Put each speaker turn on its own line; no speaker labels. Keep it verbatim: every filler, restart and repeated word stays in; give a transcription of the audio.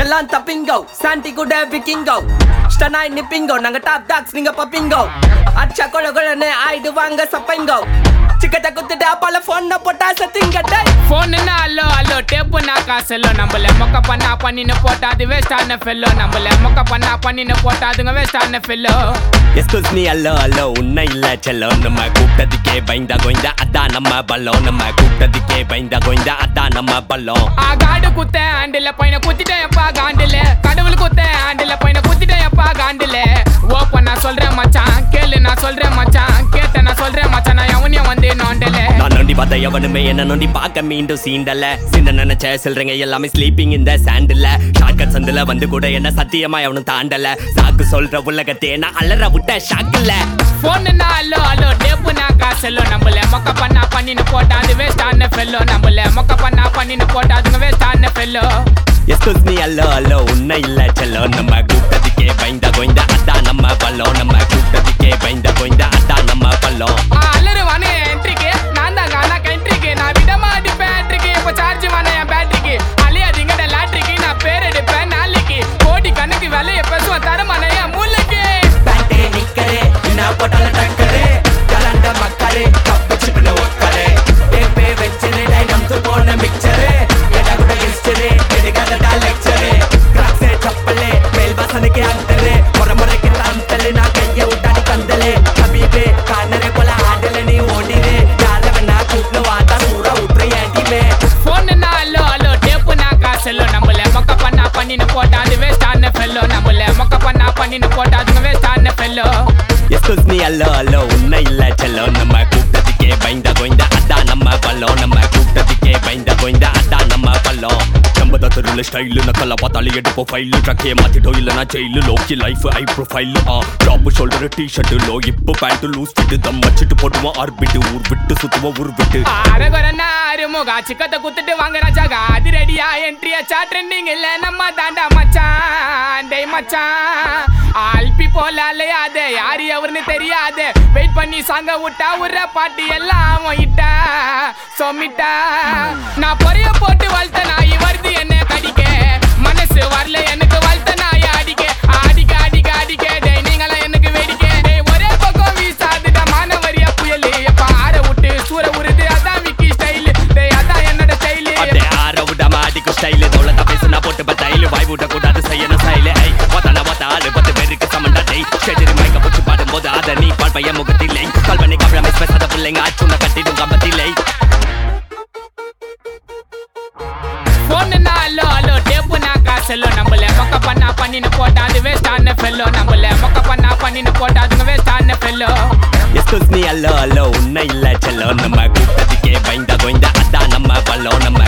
எல்லாம் தப்பிங்கோ சாண்டி கூட விக்கிங்கோ ஸ்டனாய் நிப்பிங்கோ நாங்க டாப் டாக்ஸ் நீங்க பப்பிங்கோ அச்சா கொல கொலன்னு ஆயிடுவாங்க சப்பைங்கோ சிக்கட்ட குத்துட்டு அப்பால போன் போட்டா சத்திங்க டேய்
போன் அல்லோ அல்லோ டேப்பு நான் காசல்லோ நம்மள மொக்க பண்ணா பண்ணின்னு போட்டா அது வேஸ்டான ஃபெல்லோ நம்மள மொக்க பண்ணா பண்ணின்னு போட்டா அதுங்க வேஸ்டான fellow
excuse me hello hello உன்னை இல்ல செல்லோ நம்ம கூப்பிட்டதுக்கே பயந்தா கோய்ந்தா அதான் நம்ம பல்லம் நம்ம கூப்பிட்டதுக்கே பயந்தா கோய்ந்தா அதான் நம்ம பல்லம்
ஆ காடு குத்த ஆண்டில பையனை குத்திட்டேன் எப்பா காண்டில கடவுள் குத்த ஆண்டில பையனை குத்திட்டேன் எப்பா காண்டில ஓப்பன் நான் சொல்றேன் மச்சான் கேளு நான் சொல்றேன் மச்சான் கேட்ட நான் சொல்றேன் மச்சான் நான் எவனையும் வந்து நோண்டல
நான் நோண்டி பார்த்த எவனுமே என்ன நோண்டி பார்க்க மீண்டும் சீண்டல சின்ன நினைச்ச சொல்றீங்க எல்லாமே ஸ்லீப்பிங் இந்த சாண்டில் ஷார்ட்கட் சந்தில வந்து கூட என்ன சத்தியமா எவனும் தாண்டல சாக்கு சொல்ற உலகத்தே நான் அலற விட்ட ஷாக்கில்ல
போன் அல்லோ அல்லோ டேப்பு நான் காசல்லோ நம்மள மொக்க பண்ணா பண்ணின்னு போட்டா அது வேஸ்டான ஃபெல்லோ நம்மள மொக்க பண்ணா பண்ணின்னு போட்டா அதுங்க வேஸ்டான fellow
excuse me hello hello உன்னை இல்ல செல்லோ நம்ம கூப்பிட்டதுக்கே பயந்தா கோய்ந்தா அதான் நம்ம பல்லம் நம்ம கூப்பிட்டதுக்கே பயந்தா கோய்ந்தா அதான் நம்ம பல்லம்
அல்லரு வானே என்ட்ரிக்கு நான் தான் கானா கண்ட்ரிக்கு நான் விடமா அடிப்பேன் என்ட்ரிக்கு இப்போ சார்ஜ் வானே என் பேட்டரிக்கு அழியாதீங்கட லாட்ரிக்கு நான் பேர் எடுப்பேன் நாளைக்கு கோடி கணக்கு விலைய பேசுவேன் தரமான என் மூளைக்கு
பேட்டே நிக்கரே என்ன போட்டால டக்கரே கலண்ட மக்கரே கப்பிச்சுட்டு ஒக்கரே டேப்பே வெச்சரே டைனம்ஸ் போன மிக்சரே எடா கூட ஹிஸ்டரி எடுக்காத லெக்சரே கிராக்ஸே சப்பலே மேல் வாசனைக்கு அந்தரே முறமுறைக்கு தந்தலே நான் கைய விட்டாடி கந்தலே கபீபே கானரே போல ஆடல நீ ஓடிரே யார வேணா கூப்பிட்டு வாடா சூற விட்டுரு ஏடிமே
போன் அல்லோ அல்லோ டேப்பு நான் காசல்லோ நம்மள மொக்க பண்ணா பண்ணின்னு போட்டா அது வேஸ்டான ஃபெல்லோ நம்மள மொக்க பண்ணா பண்ணின்னு போட்டா அதுங்க வேஸ்டான fellow
excuse me hello hello உன்னை இல்ல செல்லோ நம்ம கூப்பிட்டதுக்கே பயந்தா கோய்ந்தா அதான் நம்ம பல்லம் நம்ம கூப்பிட்டதுக்கே பயந்தா கோய்ந்தா அதான் நம்ம பல்லம் நம்ம தெருல ஸ்டைலு நக்கல பார்த்தாலே எடுப்போம் ஃபைலு ட்ரக்கே மாத்திட்டோம் இல்லைனா ஜெயிலு லோக்கி லைஃப் ஐ ப்ரொஃபைல் ஆ டாப் ஷோல்டர் டி ஷர்ட் லோ இப்போ பேண்ட் லூஸ் ஃபிட் தம் வச்சுட்டு போட்டுவோம் ஆர்பிட் ஊர் விட்டு சுத்துவோம் ஊர் விட்டு
அரகரனா அருமுகா சிக்கத்தை குத்துட்டு வாங்க ராஜாகா அது ரெடியா என்ட்ரியாச்சா ட்ரெண்டிங் இல்ல நம்ம தாண்டா மச்சான் டேய் மச்சான் ஆல்பி போல அலையாதே யாரு எவருன்னு தெரியாது வெயிட் பண்ணி சாங்க விட்டா உர்ற பாட்டு எல்லாம் இட்டா சொமிட்டா நான் பொரிய போட்டு வளர்த்த நாய் வருது என்ன கடிக்க மனசு வரல எனக்கு வளர்த்த நாய் அடிக்க அடிக்க அடிக்க அடிக்க டே நீங்களாம் எனக்கு வேடிக்கை டே ஒரே பக்கம் வீசாதுடா மானவரியா புயல் எப்ப ஆற விட்டு சூற உருது அதான் விக்கி ஸ்டைல் டே அதான் என்னோட ஸ்டைல்
அதே ஆற விட மாடிக்கு ஸ்டைல் தோளத்தா பேசுனா போட்டு பத்தாயில வாய் விட கூடாது செய்யணும் ஸ்டைல் ஐ ஒத்தன ஒத்தாலு பத்து பேருக்கு சமண்டா டே ஷெஜரி மைக்க போட்டு பாடும்போது அத நீ பால் பைய முகத்தில்லை கால் பண்ணி கவலை மிஸ் பேசாத பிள்ளைங்க ஆச்சுன கட்டிடும் கம்பத்தில்லை
போன் அல்லோ அல்லோ டேப்பு நான் காசல்லோ நம்மள மொக்க பண்ணா பண்ணின்னு போட்டா அது வேஸ்டான ஃபெல்லோ நம்மள மொக்க பண்ணா பண்ணின்னு போட்டா அதுங்க வேஸ்டான fellow
excuse me hello hello உன்னை இல்ல செல்லோ நம்ம கூப்பிட்டதுக்கே பயந்தா கோய்ந்தா அதான் நம்ம பல்லம் நம்ம